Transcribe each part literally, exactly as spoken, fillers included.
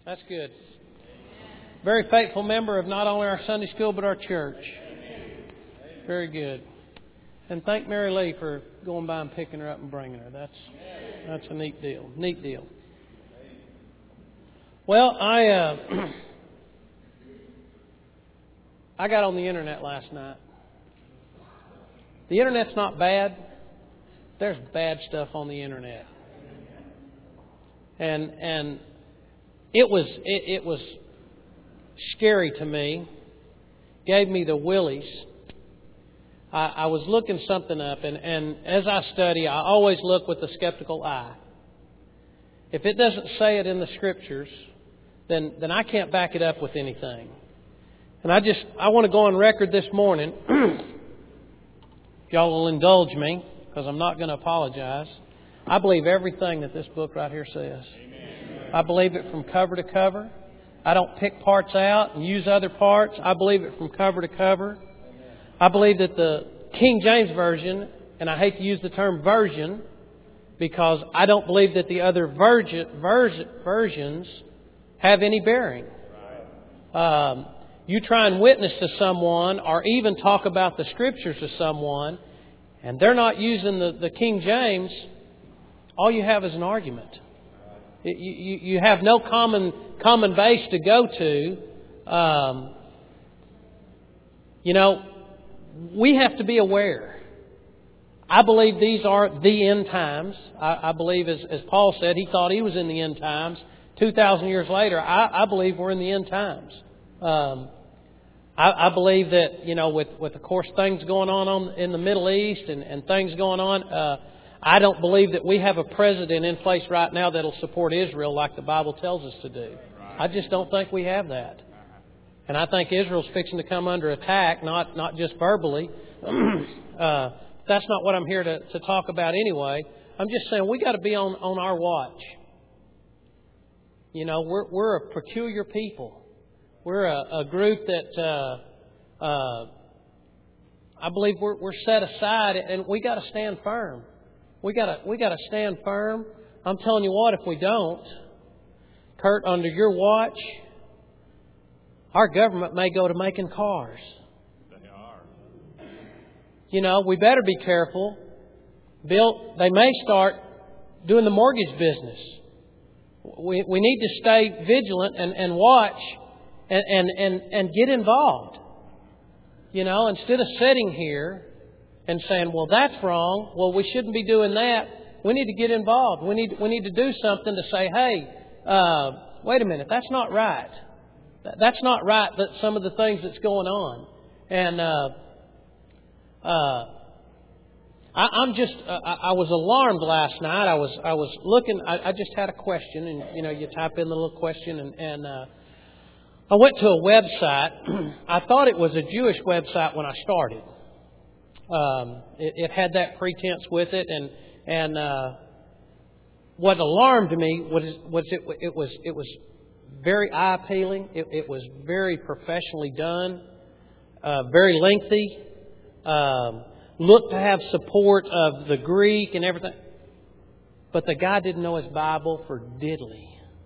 That's good. Very faithful member of not only our Sunday school but our church. Very good. And thank Mary Lee for going by and picking her up and bringing her. That's that's a neat deal. Neat deal. Well, I uh, I got on the internet last night. The internet's not bad. There's bad stuff on the internet, and and it was it, it was scary to me. Gave me the willies. I, I was looking something up, and, and as I study, I always look with a skeptical eye. If it doesn't say it in the Scriptures, then then I can't back it up with anything. And I just I want to go on record this morning. If y'all will indulge me, because I'm not going to apologize. I believe everything that this book right here says. Amen. I believe it from cover to cover. I don't pick parts out and use other parts. I believe it from cover to cover. I believe that the King James Version, and I hate to use the term version, because I don't believe that the other virgin, version, versions have any bearing. Um, you try and witness to someone or even talk about the Scriptures to someone, and they're not using the, the King James, all you have is an argument. You, you, you have no common common base to go to. Um, you know, we have to be aware. I believe these are the end times. I, I believe, as, as Paul said, he thought he was in the end times. Two thousand years later, I, I believe we're in the end times. Um, I, I believe that, you know, with, with of course things going on, on in the Middle East and, and things going on, uh, I don't believe that we have a president in place right now that'll support Israel like the Bible tells us to do. I just don't think we have that. And I think Israel's fixing to come under attack, not not just verbally. uh, that's not what I'm here to, to talk about anyway. I'm just saying we got to be on, on our watch. You know, we're we're a peculiar people. We're a, a group that uh, uh, I believe we're, we're set aside, and we got to stand firm. We got to we got to stand firm. I'm telling you what, if we don't, Kurt, under your watch, our government may go to making cars. They are. You know, we better be careful. Bill, they may start doing the mortgage business. We we need to stay vigilant and, and watch and, and, and, and get involved. You know, instead of sitting here and saying, well, that's wrong. Well, we shouldn't be doing that. We need to get involved. We need we need to do something to say, hey, uh, wait a minute, that's not right. That's not right, that some of the things that's going on. And uh, uh, I, I'm just, uh, I was alarmed last night. I was I was looking, I, I just had a question, and, you know, you type in the little question, and, and uh, I went to a website. I thought it was a Jewish website when I started. Um, it, it had that pretense with it, and and uh, what alarmed me was was it it was it was very eye appealing. It, it was very professionally done, uh, very lengthy. Um, looked to have support of the Greek and everything, but the guy didn't know his Bible for diddly.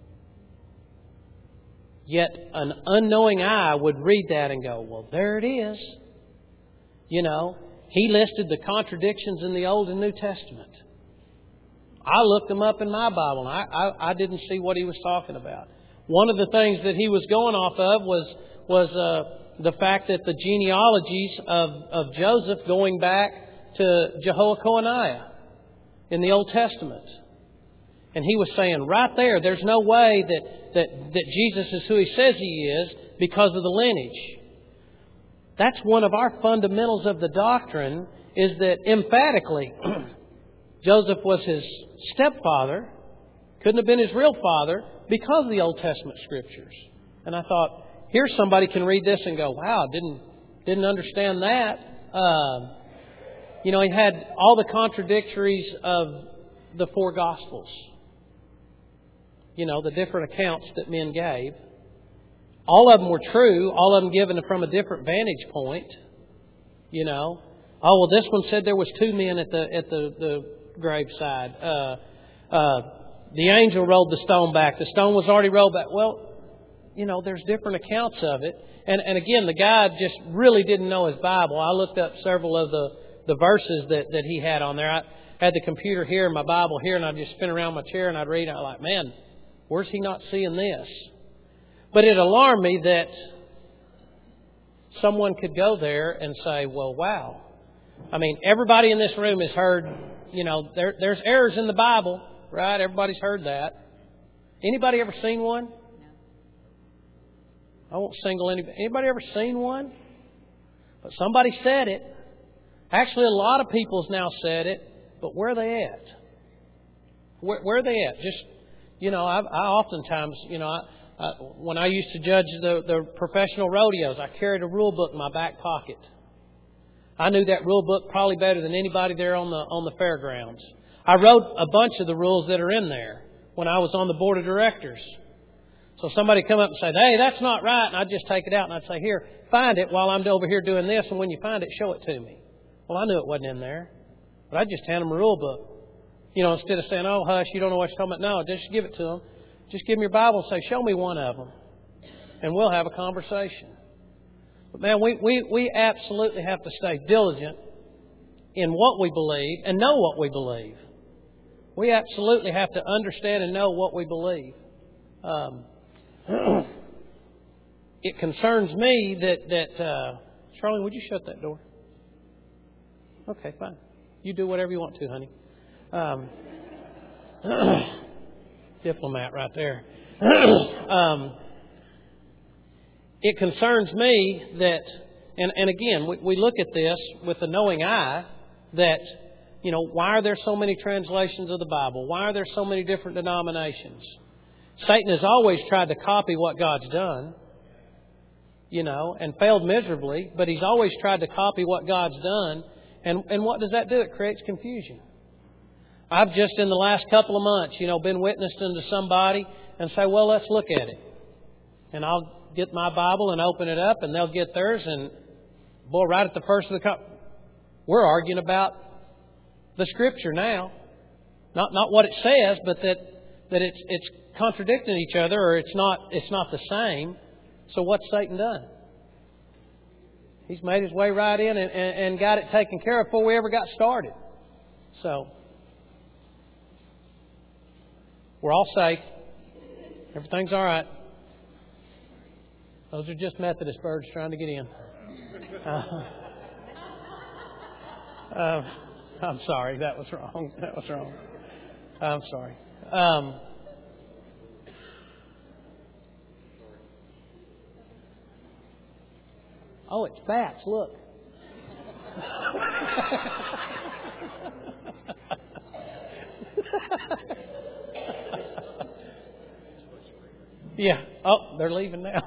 Yet an unknowing eye would read that and go, well, there it is. You know, he listed the contradictions in the Old and New Testament. I looked them up in my Bible, and I, I, I didn't see what he was talking about. One of the things that he was going off of was was uh, the fact that the genealogies of, of Joseph going back to Jehoiachin in the Old Testament. And he was saying right there, there's no way that, that, that Jesus is who he says he is because of the lineage. That's one of our fundamentals of the doctrine, is that emphatically Joseph was his stepfather, couldn't have been his real father because of the Old Testament Scriptures. And I thought, here somebody can read this and go, wow, didn't didn't understand that. Uh, you know, he had all the contradictories of the four Gospels. You know, the different accounts that men gave. All of them were true. All of them given from a different vantage point. You know, oh well, this one said there was two men at the at the, the graveside. Uh, uh, the angel rolled the stone back. The stone was already rolled back. Well, you know, there's different accounts of it. And, and again, the guy just really didn't know his Bible. I looked up several of the, the verses that, that he had on there. I had the computer here and my Bible here, and I'd just spin around my chair and I'd read it. I'm like, man, where's he not seeing this? But it alarmed me that someone could go there and say, well, wow. I mean, everybody in this room has heard, you know, there, there's errors in the Bible, right? Everybody's heard that. Anybody ever seen one? I won't single anybody. Anybody ever seen one? But somebody said it. Actually, a lot of people's now said it. But where are they at? Where, where are they at? Just, you know, I, I oftentimes, you know, I, I, when I used to judge the, the professional rodeos, I carried a rule book in my back pocket. I knew that rule book probably better than anybody there on the on the fairgrounds. I wrote a bunch of the rules that are in there when I was on the board of directors. So somebody come up and say, hey, that's not right. And I'd just take it out and I'd say, here, find it while I'm over here doing this. And when you find it, show it to me. Well, I knew it wasn't in there. But I'd just hand them a rule book. You know, instead of saying, oh, hush, you don't know what you're talking about. No, just give it to them. Just give them your Bible and say, show me one of them. And we'll have a conversation. But man, we, we, we absolutely have to stay diligent in what we believe and know what we believe. We absolutely have to understand and know what we believe. Um, it concerns me that, that uh, Charlene, would you shut that door? Okay, fine. You do whatever you want to, honey. Um, diplomat right there. um, it concerns me that, and, and again, we, we look at this with a knowing eye that, you know, why are there so many translations of the Bible? Why are there so many different denominations? Satan has always tried to copy what God's done, you know, and failed miserably, but he's always tried to copy what God's done. And, and what does that do? It creates confusion. I've just in the last couple of months, you know, been witnessing to somebody and say, well, let's look at it. And I'll get my Bible and open it up and they'll get theirs. And boy, right at the first of the cup, we're arguing about the Scripture now. Not not what it says, but that, that it's it's contradicting each other, or it's not it's not the same. So what's Satan done? He's made his way right in and, and, and got it taken care of before we ever got started. So we're all safe. Everything's all right. Those are just Methodist birds trying to get in. Uh, uh, I'm sorry. That was wrong. That was wrong. I'm sorry. Um, oh, it's bats. Look. Yeah. Oh, they're leaving now.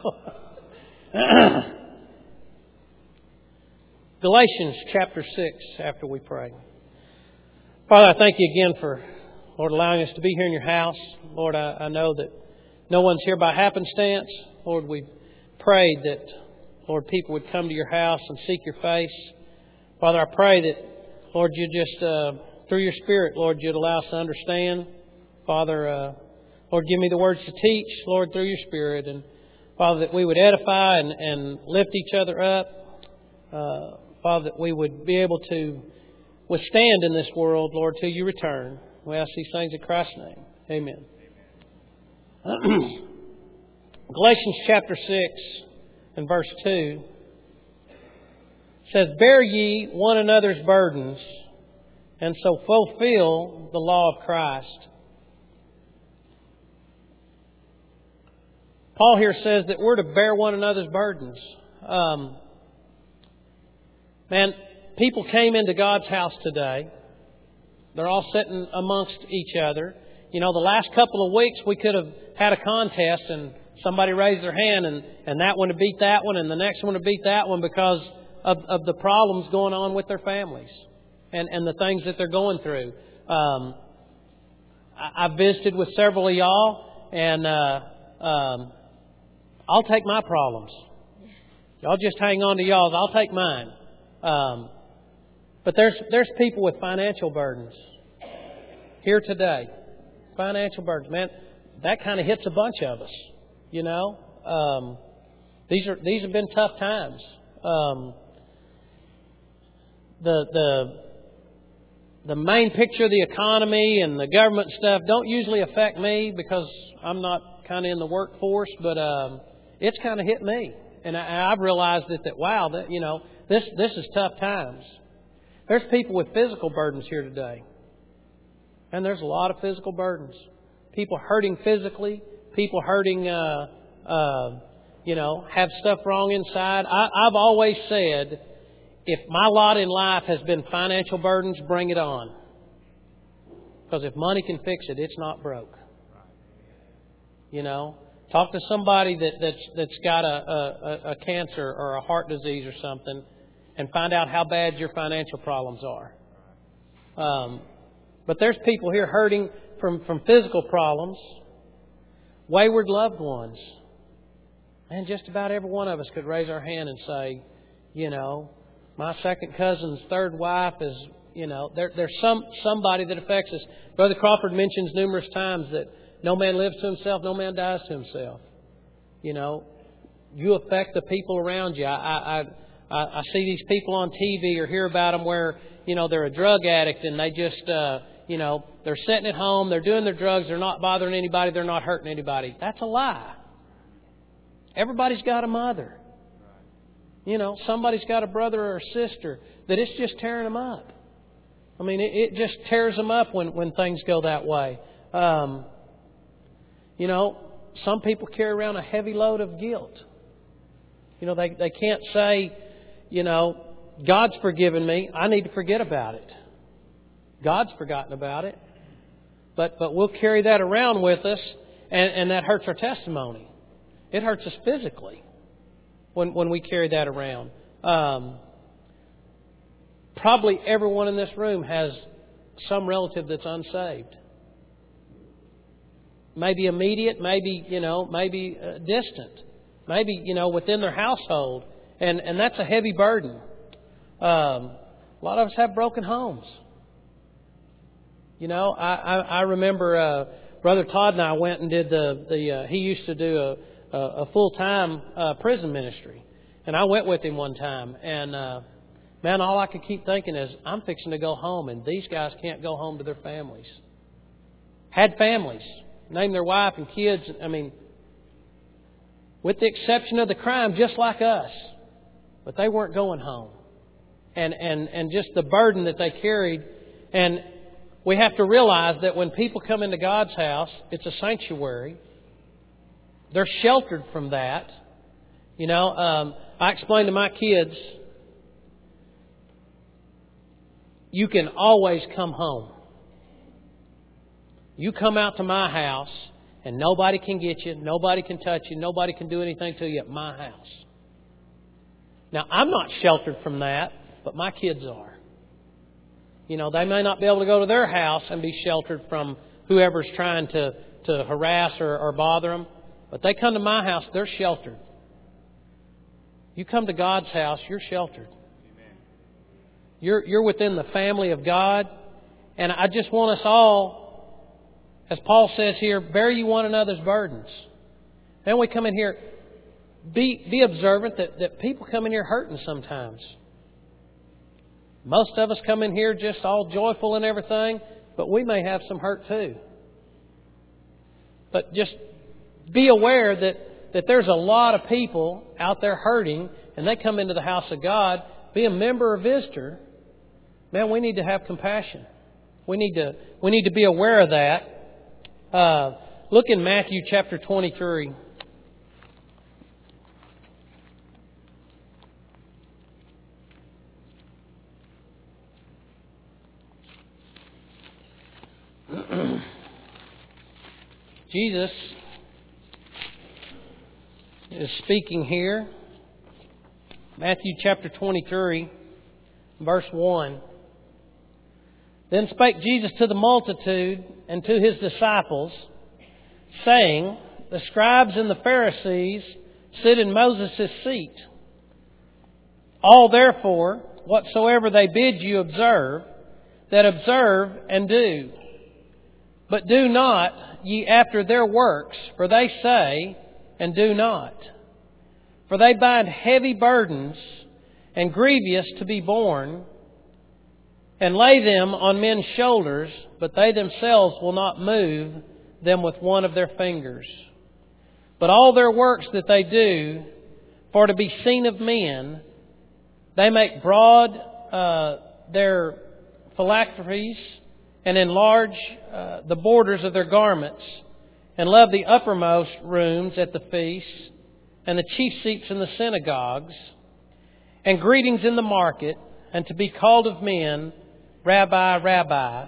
Galatians chapter six, after we pray. Father, I thank you again for, Lord, allowing us to be here in your house. Lord, I, I know that no one's here by happenstance. Lord, we prayed that, Lord, people would come to your house and seek your face. Father, I pray that, Lord, you just, uh, through your Spirit, Lord, you'd allow us to understand. Father, uh, Lord, give me the words to teach, Lord, through your Spirit. And, Father, that we would edify and, and lift each other up. Uh, Father, that we would be able to withstand in this world, Lord, till you return. We ask these things in Christ's name. Amen. Galatians chapter six and verse two says, bear ye one another's burdens, and so fulfill the law of Christ. Paul here says that we're to bear one another's burdens. Um, man, people came into God's house today. They're all sitting amongst each other. You know, the last couple of weeks we could have had a contest and somebody raised their hand and, and that one would beat that one and the next one would beat that one because of, of the problems going on with their families and, and the things that they're going through. Um, I, I visited with several of y'all and uh, um, I'll take my problems. Y'all just hang on to y'all's. I'll take mine. Um, but there's there's people with financial burdens here today. Financial burdens, man, that kind of hits a bunch of us, you know. um, these are these have been tough times. Um, the the the main picture of the economy and the government stuff don't usually affect me because I'm not kind of in the workforce, but um, it's kind of hit me, and I, I've realized that that wow, that you know this this is tough times. There's people with physical burdens here today, and there's a lot of physical burdens. People hurting physically, people hurting, uh, uh, you know, have stuff wrong inside. I, I've always said, if my lot in life has been financial burdens, bring it on. Because if money can fix it, it's not broke. You know, talk to somebody that, that's that's got a, a, a cancer or a heart disease or something, and find out how bad your financial problems are. Um, but there's people here hurting from, from physical problems, wayward loved ones. And just about every one of us could raise our hand and say, you know, my second cousin's third wife is, you know, there, there's some somebody that affects us. Brother Crawford mentions numerous times that no man lives to himself, no man dies to himself. You know, you affect the people around you. I, I, I, I see these people on T V or hear about them where, you know, they're a drug addict and they just, uh, you know, they're sitting at home, they're doing their drugs, they're not bothering anybody, they're not hurting anybody. That's a lie. Everybody's got a mother. You know, somebody's got a brother or a sister that it's just tearing them up. I mean, it, it just tears them up when, when things go that way. Um, you know, some people carry around a heavy load of guilt. You know, they, they can't say, you know, God's forgiven me, I need to forget about it. God's forgotten about it. But but we'll carry that around with us, and, and that hurts our testimony. It hurts us physically when, when we carry that around. Um, probably everyone in this room has some relative that's unsaved. Maybe immediate, maybe, you know, maybe uh, distant. Maybe, you know, within their household. And, and that's a heavy burden. Um, a lot of us have broken homes. You know, I, I, I remember uh, Brother Todd and I went and did the, the uh, he used to do a, a, a full-time uh, prison ministry. And I went with him one time. And, uh, man, all I could keep thinking is, I'm fixing to go home, and these guys can't go home to their families. Had families. Named their wife and kids. I mean, with the exception of the crime, just like us. But they weren't going home. And, and, and just the burden that they carried. And we have to realize that when people come into God's house, it's a sanctuary. They're sheltered from that. You know, um, I explain to my kids, you can always come home. You come out to my house and nobody can get you, nobody can touch you, nobody can do anything to you at my house. Now, I'm not sheltered from that, but my kids are. You know, they may not be able to go to their house and be sheltered from whoever's trying to, to harass or, or bother them. But they come to my house, they're sheltered. You come to God's house, you're sheltered. Amen. You're, you're within the family of God. And I just want us all, as Paul says here, bear you one another's burdens. Then we come in here, be, be observant that, that people come in here hurting sometimes. Most of us come in here just all joyful and everything, but we may have some hurt too. But just be aware that, that there's a lot of people out there hurting, and they come into the house of God. Be a member or visitor. Man, we need to have compassion. We need to we need to be aware of that. Uh, look in Matthew chapter twenty-three. Jesus is speaking here. Matthew chapter twenty-three, verse one. Then spake Jesus to the multitude and to His disciples, saying, the scribes and the Pharisees sit in Moses' seat. All therefore, whatsoever they bid you observe, that observe and do. But do not ye after their works, for they say and do not. For they bind heavy burdens and grievous to be borne, and lay them on men's shoulders, but they themselves will not move them with one of their fingers. But all their works that they do, for to be seen of men, they make broad uh, their phylacteries, and enlarge uh, the borders of their garments, and love the uppermost rooms at the feasts, and the chief seats in the synagogues, and greetings in the market, and to be called of men, Rabbi, Rabbi.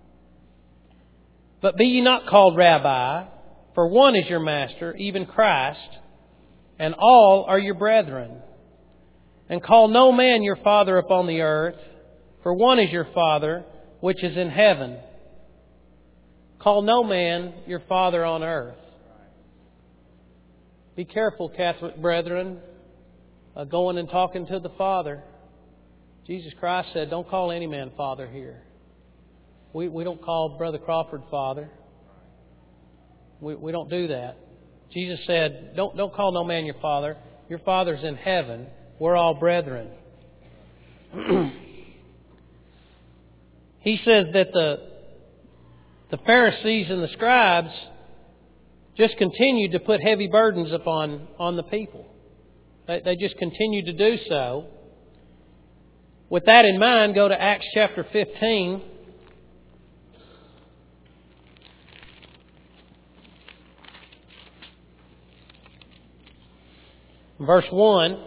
But be ye not called Rabbi, for one is your master, even Christ, and all are your brethren. And call no man your father upon the earth, for one is your Father, which is in heaven. Call no man your father on earth. Be careful, Catholic brethren, uh, going and talking to the Father. Jesus Christ said, don't call any man Father here. We we don't call Brother Crawford Father. We we don't do that. Jesus said, don't don't call no man your father. Your Father's in heaven. We're all brethren. He says that the the Pharisees and the scribes just continued to put heavy burdens upon on the people. They, they just continued to do so. With that in mind, go to Acts chapter fifteen. Verse one.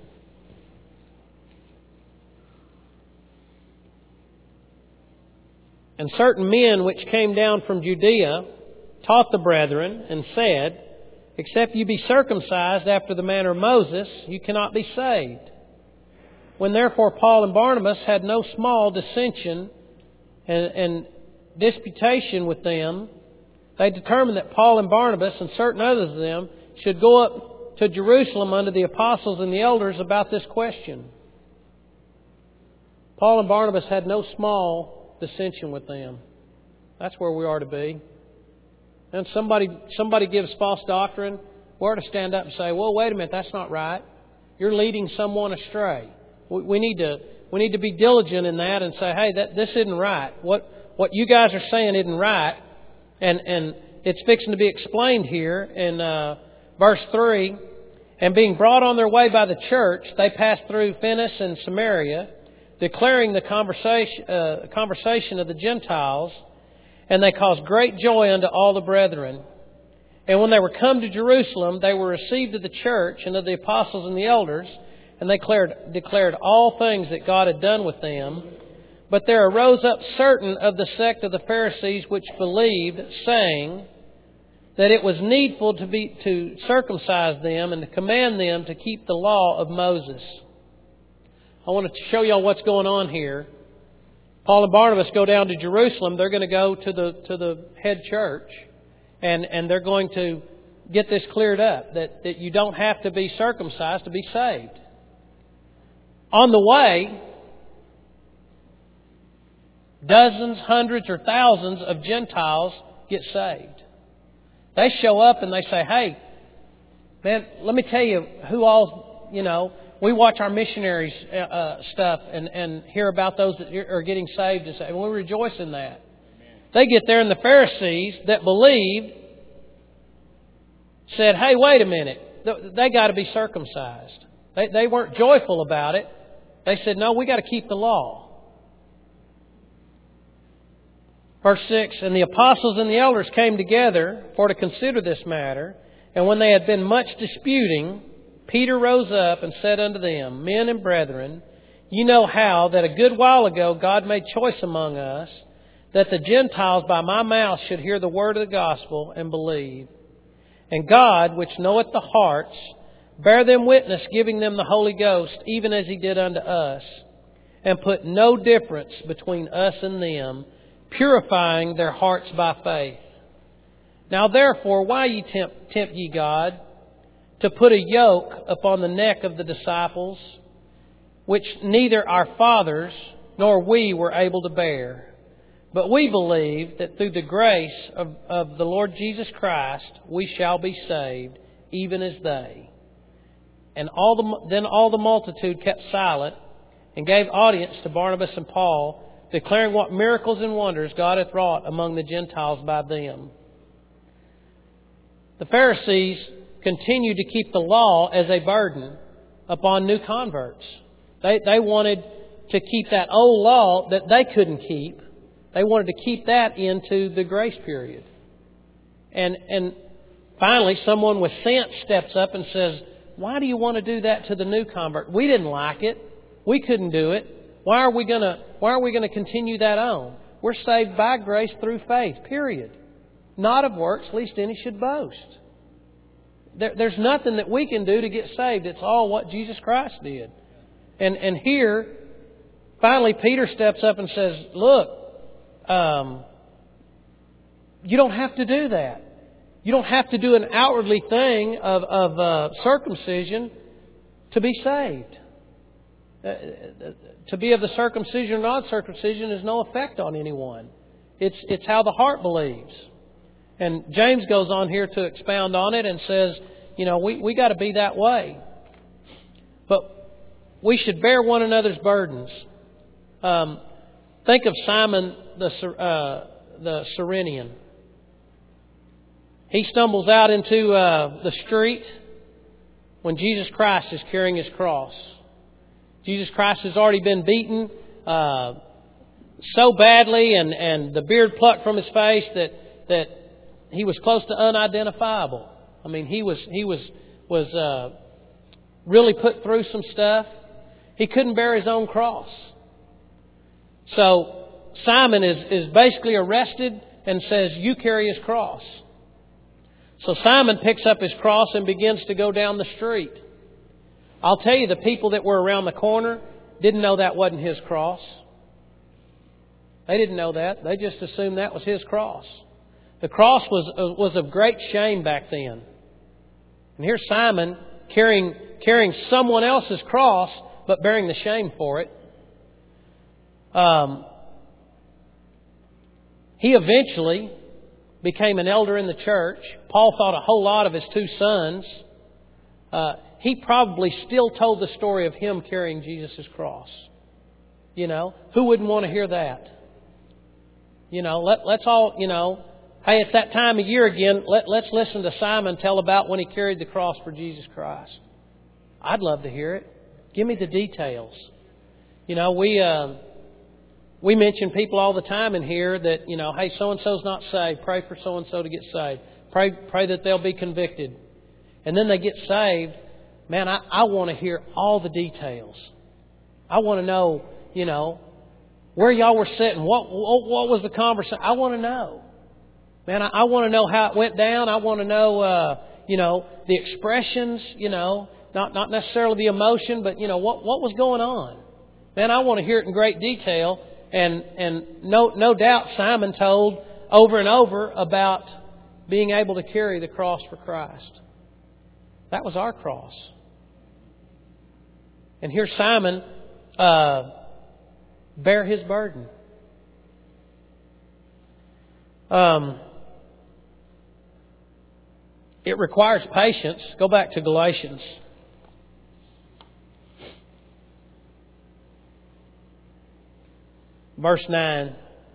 And certain men which came down from Judea taught the brethren, and said, except you be circumcised after the manner of Moses, you cannot be saved. When therefore Paul and Barnabas had no small dissension and, and disputation with them, they determined that Paul and Barnabas and certain others of them should go up to Jerusalem unto the apostles and the elders about this question. Paul and Barnabas had no small dissension with them. That's where we are to be. And somebody somebody gives false doctrine, we're to stand up and say, well, wait a minute, that's not right. You're leading someone astray. We, we need to we need to be diligent in that and say, hey, that this isn't right. What what you guys are saying isn't right. And and it's fixing to be explained here in uh, verse three. And being brought on their way by the church, they passed through Phoenicia and Samaria, declaring the conversation, uh, conversation of the Gentiles, and they caused great joy unto all the brethren. And when they were come to Jerusalem, they were received of the church and of the apostles and the elders, and they declared, declared all things that God had done with them. But there arose up certain of the sect of the Pharisees which believed, saying that it was needful to be to circumcise them and to command them to keep the law of Moses. I want to show y'all what's going on here. Paul and Barnabas go down to Jerusalem. They're going to go to the to the head church, and, and they're going to get this cleared up, that, that you don't have to be circumcised to be saved. On the way, dozens, hundreds, or thousands of Gentiles get saved. They show up and they say, hey, man, let me tell you who all, you know, we watch our missionaries uh, stuff and, and hear about those that are getting saved and say, and we rejoice in that. Amen. They get there and the Pharisees that believed said, hey, wait a minute, they got to be circumcised. They, they weren't joyful about it. They said, no, we got to keep the law. Verse six, and the apostles and the elders came together for to consider this matter. And when they had been much disputing, Peter rose up and said unto them, men and brethren, you know how that a good while ago God made choice among us, that the Gentiles by my mouth should hear the word of the gospel and believe. And God, which knoweth the hearts, bare them witness, giving them the Holy Ghost, even as He did unto us, and put no difference between us and them, purifying their hearts by faith. Now therefore, why ye tempt, tempt ye God, to put a yoke upon the neck of the disciples, which neither our fathers nor we were able to bear? But we believe that through the grace of, of the Lord Jesus Christ we shall be saved, even as they. And all the, then all the multitude kept silent and gave audience to Barnabas and Paul, declaring what miracles and wonders God hath wrought among the Gentiles by them. The Pharisees continued to keep the law as a burden upon new converts. They, they wanted to keep that old law that they couldn't keep. They wanted to keep that into the grace period. And, and finally, someone with sense steps up and says, why do you want to do that to the new convert? We didn't like it. We couldn't do it. Why are we going to, why are we going to continue that on? We're saved by grace through faith, period. Not of works, lest any should boast. There, there's nothing that we can do to get saved. It's all what Jesus Christ did. And, and here, finally, Peter steps up and says, look, um, you don't have to do that. You don't have to do an outwardly thing of, of uh, circumcision to be saved. Uh, to be of the circumcision or non-circumcision has no effect on anyone. It's, it's how the heart believes. And James goes on here to expound on it and says, you know, we, we got to be that way. But we should bear one another's burdens. Um, think of Simon the, uh, the Cyrenian. He stumbles out into uh, the street when Jesus Christ is carrying His cross. Jesus Christ has already been beaten uh, so badly and, and the beard plucked from His face that, that He was close to unidentifiable. I mean, He was he was was uh, really put through some stuff. He couldn't bear His own cross. So Simon is, is basically arrested and says, you carry His cross. So Simon picks up his cross and begins to go down the street. I'll tell you, the people that were around the corner didn't know that wasn't his cross. They didn't know that. They just assumed that was his cross. The cross was was of great shame back then. And here's Simon carrying carrying someone else's cross, but bearing the shame for it. Um, he eventually became an elder in the church. Paul thought a whole lot of his two sons. Uh, he probably still told the story of him carrying Jesus' cross. You know, who wouldn't want to hear that? You know, let, let's all, you know, hey, it's that time of year again. Let, let's listen to Simon tell about when he carried the cross for Jesus Christ. I'd love to hear it. Give me the details. You know, we... Uh, We mention people all the time in here that, you know, hey, so-and-so's not saved. Pray for so-and-so to get saved. Pray pray that they'll be convicted. And then they get saved. Man, I, I want to hear all the details. I want to know, you know, where y'all were sitting. What, what, what was the conversation? I want to know. Man, I, I want to know how it went down. I want to know, uh, you know, the expressions, you know, not, not necessarily the emotion, but, you know, what, what was going on. Man, I want to hear it in great detail. And and no no doubt Simon told over and over about being able to carry the cross for Christ. That was our cross. And here Simon uh, bear his burden. Um, it requires patience. Go back to Galatians. Verse nine.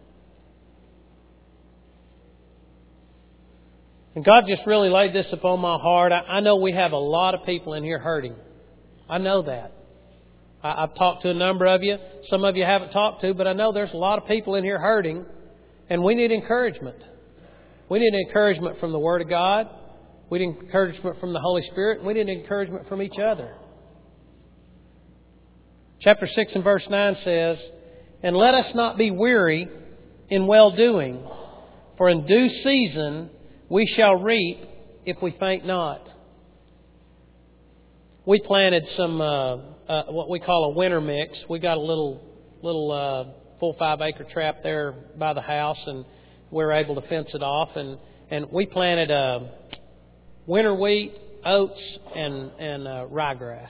And God just really laid this upon my heart. I, I know we have a lot of people in here hurting. I know that. I, I've talked to a number of you. Some of you I haven't talked to, but I know there's a lot of people in here hurting. And we need encouragement. We need encouragement from the Word of God. We need encouragement from the Holy Spirit. And we need encouragement from each other. Chapter six and verse nine says, and let us not be weary in well-doing, for in due season we shall reap if we faint not. We planted some, uh, uh, what we call a winter mix. We got a little, little uh, full five acre tract there by the house, and we were able to fence it off. And, and we planted uh, winter wheat, oats, and, and uh, ryegrass.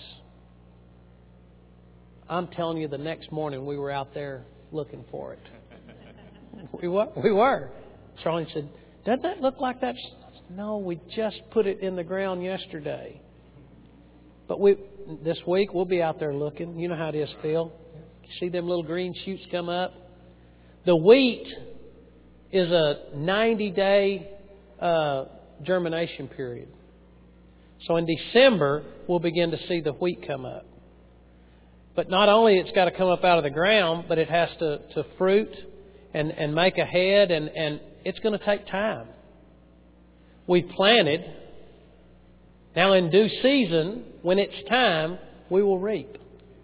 I'm telling you, the next morning we were out there looking for it. we were. We were. Charlene said, "Doesn't that look like that's no, we just put it in the ground yesterday. But we this week we'll be out there looking. You know how it is, Phil. You see them little green shoots come up? The wheat is a ninety-day uh, germination period. So in December, we'll begin to see the wheat come up. But not only it's got to come up out of the ground, but it has to, to fruit and, and make a head, and, and it's going to take time. We've planted. Now in due season, when it's time, we will reap.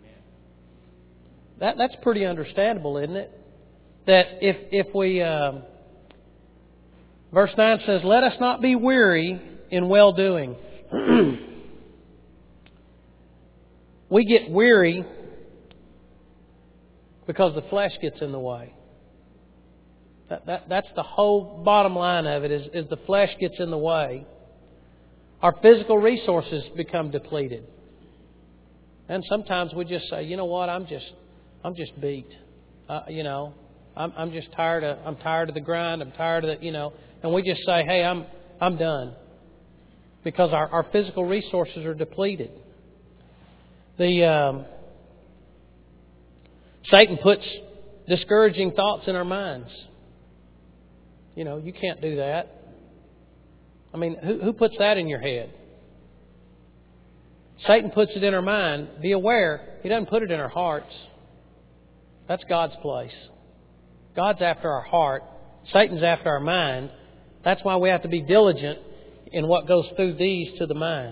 That, that's pretty understandable, isn't it? That if, if we... Um, verse nine says, let us not be weary in well-doing. We get weary because the flesh gets in the way. That, that, that's the whole bottom line of it, is, is the flesh gets in the way. Our physical resources become depleted. And sometimes we just say, you know what, I'm just I'm just beat. Uh, you know, I'm, I'm just tired of I'm tired of the grind, I'm tired of the, you know, and we just say, hey, I'm I'm done. Because our, our physical resources are depleted. The um, Satan puts discouraging thoughts in our minds. You know, you can't do that. I mean, who, who puts that in your head? Satan puts it in our mind. Be aware, he doesn't put it in our hearts. That's God's place. God's after our heart. Satan's after our mind. That's why we have to be diligent in what goes through these to the mind.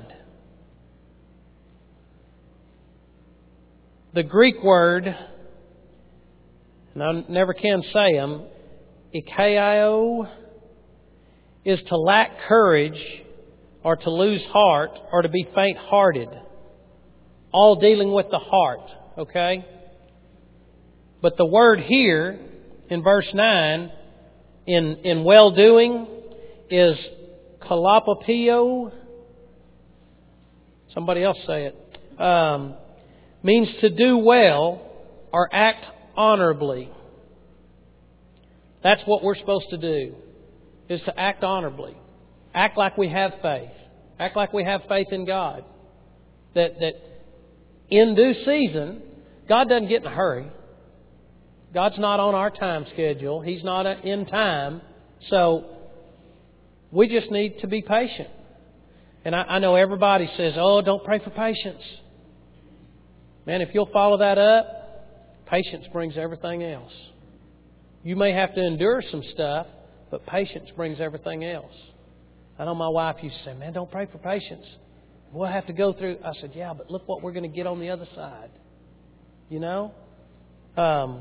The Greek word, and I never can say them, ikaio, is to lack courage or to lose heart or to be faint-hearted. All dealing with the heart, okay? But the word here in verse nine, in, in well-doing, is kalapapio. Somebody else say it. Um, means to do well or act honorably. That's what we're supposed to do, is to act honorably. Act like we have faith. Act like we have faith in God. That, that in due season, God doesn't get in a hurry. God's not on our time schedule. He's not in time. So we just need to be patient. And I, I know everybody says, oh, don't pray for patience. Man, if you'll follow that up, patience brings everything else. You may have to endure some stuff, but patience brings everything else. I know my wife used to say, man, don't pray for patience. We'll have to go through. I said, yeah, but look what we're going to get on the other side. You know? Um,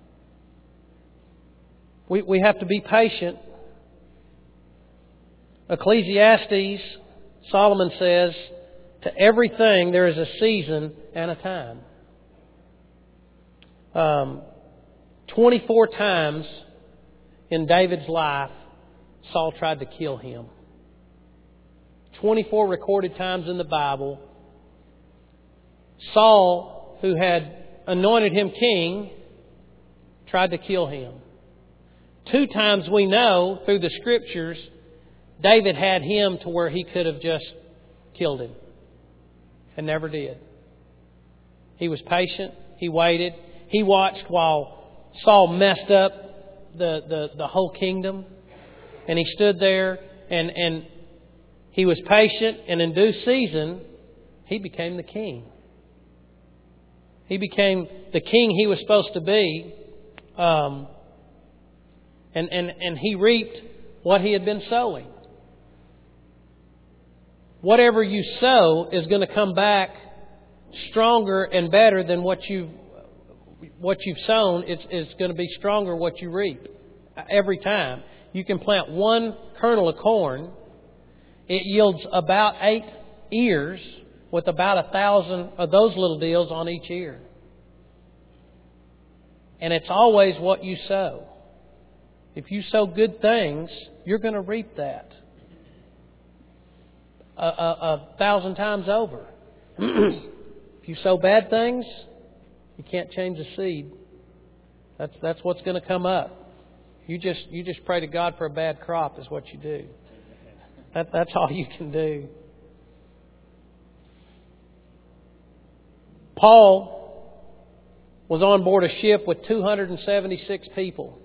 we, we have to be patient. Ecclesiastes, Solomon says, to everything there is a season and a time. Um, twenty-four times in David's life, Saul tried to kill him. twenty-four recorded times in the Bible. Saul, who had anointed him king, tried to kill him. Two times we know through the Scriptures, David had him to where he could have just killed him. And never did. He was patient. He waited. He watched while Saul messed up the, the, the whole kingdom. And he stood there and, and he was patient. And in due season, he became the king. He became the king he was supposed to be. Um, and, and, and he reaped what he had been sowing. Whatever you sow is going to come back stronger and better than what you've what you've sown. It's, it's going to be stronger what you reap every time. You can plant one kernel of corn. It yields about eight ears with about a thousand of those little deals on each ear. And it's always what you sow. If you sow good things, you're going to reap that. A, a, a thousand times over. If you sow bad things, you can't change the seed. That's that's what's going to come up. You just you just pray to God for a bad crop is what you do. That, that's all you can do. Paul was on board a ship with two hundred seventy-six people.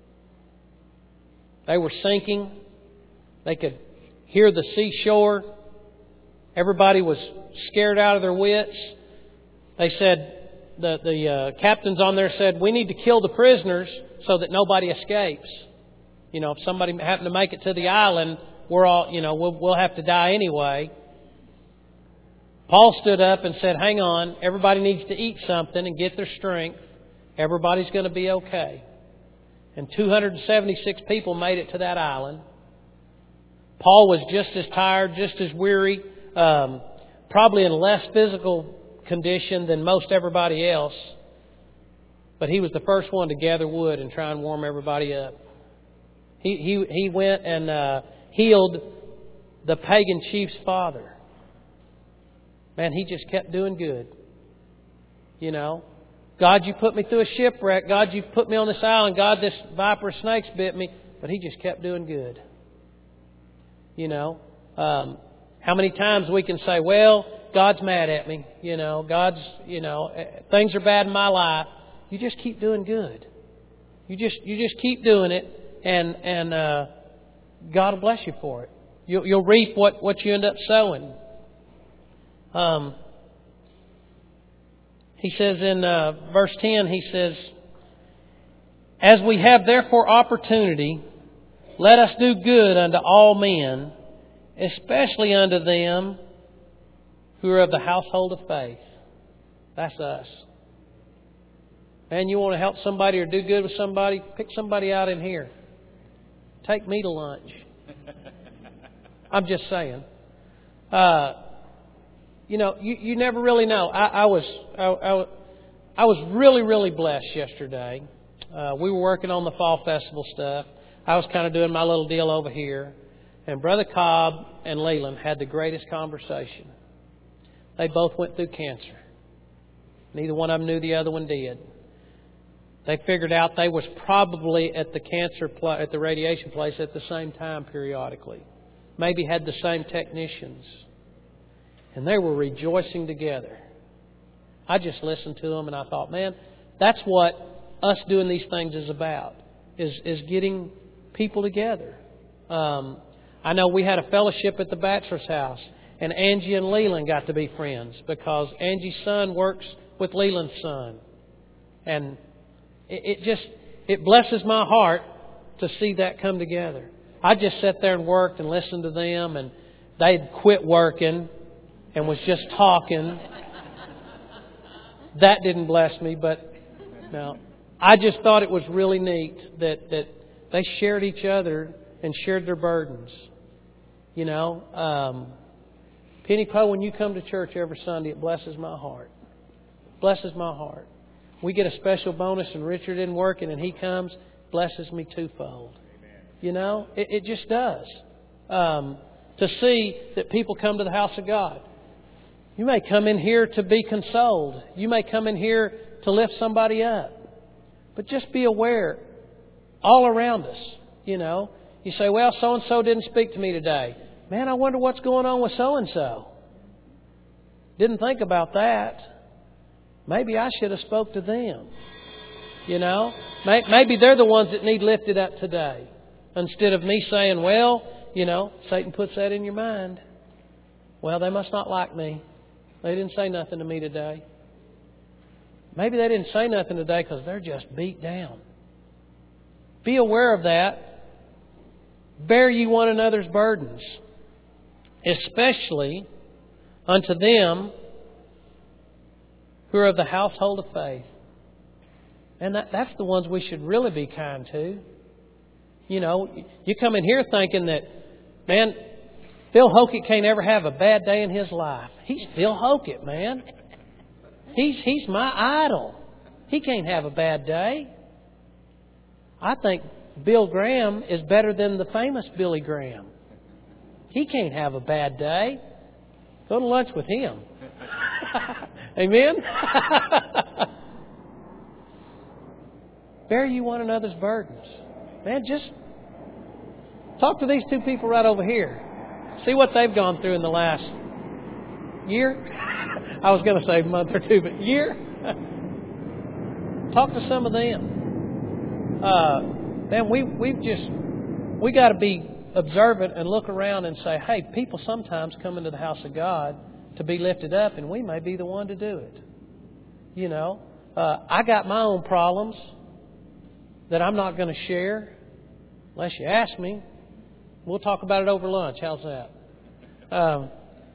They were sinking. They could hear the seashore. Everybody was scared out of their wits. They said, the, the uh, captains on there said, we need to kill the prisoners so that nobody escapes. You know, if somebody happened to make it to the island, we're all, you know, we'll, we'll have to die anyway. Paul stood up and said, hang on, everybody needs to eat something and get their strength. Everybody's going to be okay. And two hundred seventy-six people made it to that island. Paul was just as tired, just as weary, um, probably in less physical condition than most everybody else. But he was the first one to gather wood and try and warm everybody up. He he he went and uh, healed the pagan chief's father. Man, he just kept doing good. You know, God, you put me through a shipwreck. God, you put me on this island. God, this viper snake's bit me. But he just kept doing good. You know, um, how many times we can say, well, God's mad at me. You know, God's, you know, things are bad in my life. You just keep doing good. You just you just keep doing it, and and uh, God will bless you for it. You'll, you'll reap what, what you end up sowing. Um, he says in uh, verse ten, he says, as we have therefore opportunity, let us do good unto all men, especially unto them who are of the household of faith. That's us. Man, you want to help somebody or do good with somebody? Pick somebody out in here. Take me to lunch. I'm just saying. Uh, you know, you, you never really know. I, I was I, I, I was really, really blessed yesterday. Uh, we were working on the fall festival stuff. I was kind of doing my little deal over here. And Brother Cobb and Leland had the greatest conversation. They both went through cancer. Neither one of them knew the other one did. They figured out they was probably at the cancer pl- at the radiation place at the same time periodically. Maybe had the same technicians. And they were rejoicing together. I just listened to them and I thought, man, that's what us doing these things is about. Is is getting people together. Um, I know we had a fellowship at the bachelor's house, and Angie and Leland got to be friends because Angie's son works with Leland's son, and it, it just it blesses my heart to see that come together. I just sat there and worked and listened to them, and they'd quit working and was just talking. That didn't bless me, but no, I just thought it was really neat that that they shared each other and shared their burdens. You know, um, Penny Poe, when you come to church every Sunday, it blesses my heart. Blesses my heart. We get a special bonus, and Richard isn't working, and he comes, blesses me twofold. Amen. You know, it, it just does. Um, to see that people come to the house of God. You may come in here to be consoled. You may come in here to lift somebody up. But just be aware, all around us, you know. You say, well, so-and-so didn't speak to me today. Man, I wonder what's going on with so-and-so. Didn't think about that. Maybe I should have spoke to them. You know, maybe they're the ones that need lifted up today. Instead of me saying, well, you know, Satan puts that in your mind. Well, they must not like me. They didn't say nothing to me today. Maybe they didn't say nothing today because they're just beat down. Be aware of that. Bear ye one another's burdens, especially unto them who are of the household of faith. And that, that's the ones we should really be kind to. You know, you come in here thinking that, man, Phil Hokett can't ever have a bad day in his life. He's Phil Hokett, man. He's he's my idol. He can't have a bad day. I think Bill Graham is better than the famous Billy Graham. He can't have a bad day. Go to lunch with him. Amen? Bear you one another's burdens. Man, just talk to these two people right over here. See what they've gone through in the last year. I was going to say month or two, but year. Talk to some of them. Uh, man, we we've just we got to be observant and look around and say, hey, people sometimes come into the house of God to be lifted up, and we may be the one to do it. You know, uh, I got my own problems that I'm not going to share unless you ask me. We'll talk about it over lunch. How's that? Um,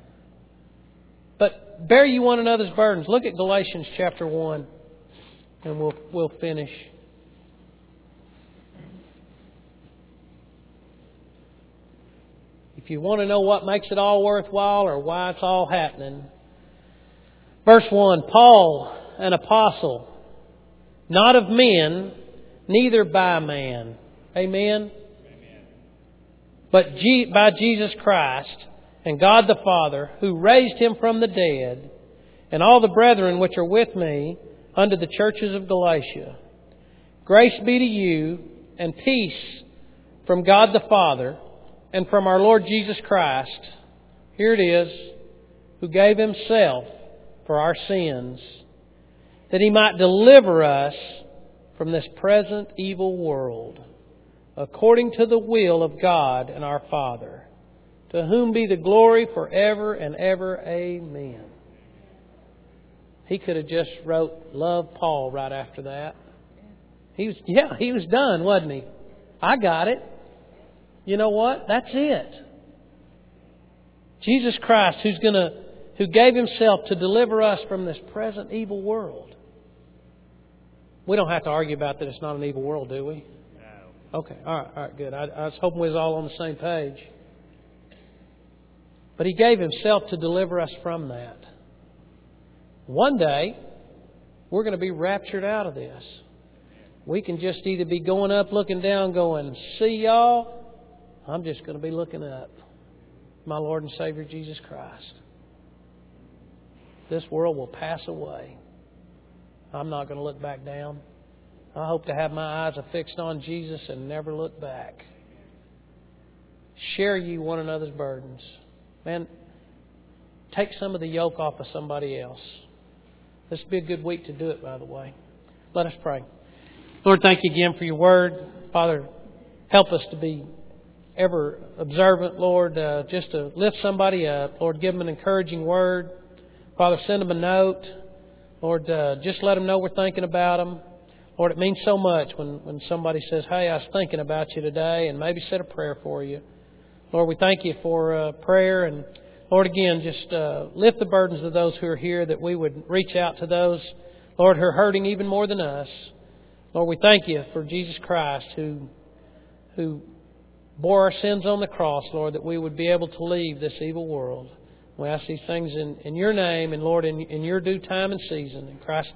but bear you one another's burdens. Look at Galatians chapter one, and we'll we'll finish. If you want to know what makes it all worthwhile or why it's all happening, verse one: Paul, an apostle, not of men, neither by man. Amen. But by Jesus Christ and God the Father, who raised Him from the dead, and all the brethren which are with me unto the churches of Galatia. Grace be to you and peace from God the Father and from our Lord Jesus Christ. Here it is, who gave Himself for our sins, that He might deliver us from this present evil world, according to the will of God and our Father, to whom be the glory forever and ever. Amen. He could have just wrote "Love Paul" right after that. He was, yeah, he was done, wasn't he? I got it. You know what? That's it. Jesus Christ, who's gonna, who gave Himself to deliver us from this present evil world. We don't have to argue about that it's not an evil world, do we? Okay, all right, all right, good. I, I was hoping we was all on the same page. But He gave Himself to deliver us from that. One day, we're going to be raptured out of this. We can just either be going up, looking down, going, see y'all. I'm just going to be looking up. My Lord and Savior Jesus Christ. This world will pass away. I'm not going to look back down. I hope to have my eyes affixed on Jesus and never look back. Share ye one another's burdens. Man, take some of the yoke off of somebody else. This would be a good week to do it, by the way. Let us pray. Lord, thank you again for your word. Father, help us to be ever observant, Lord, uh, just to lift somebody up. Lord, give them an encouraging word. Father, send them a note. Lord, uh, just let them know we're thinking about them. Lord, it means so much when, when somebody says, hey, I was thinking about you today, and maybe said a prayer for you. Lord, we thank you for uh, prayer. And Lord, again, just uh, lift the burdens of those who are here, that we would reach out to those, Lord, who are hurting even more than us. Lord, we thank you for Jesus Christ, who who bore our sins on the cross, Lord, that we would be able to leave this evil world. We ask these things in, in your name, and Lord, in, in your due time and season. In Christ's name.